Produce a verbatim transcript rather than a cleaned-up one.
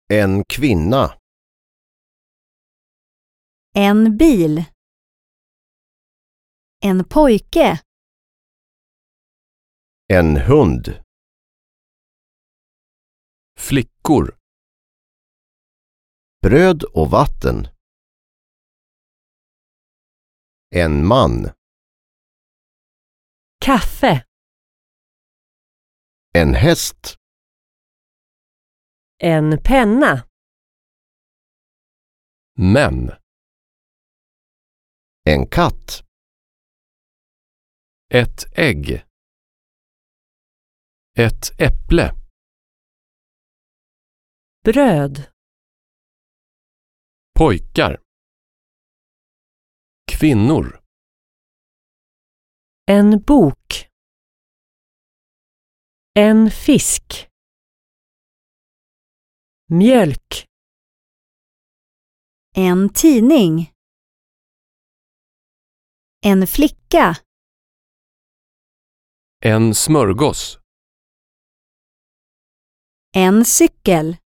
En kvinna. En bil. En pojke. En hund. Flickor. Bröd och vatten. En man. Kaffe. En häst. En penna. Män. En katt. Ett ägg. Ett äpple. Bröd. Pojkar. Kvinnor. En bok. En fisk. Mjölk. En tidning. En flicka. En smörgås. En cykel.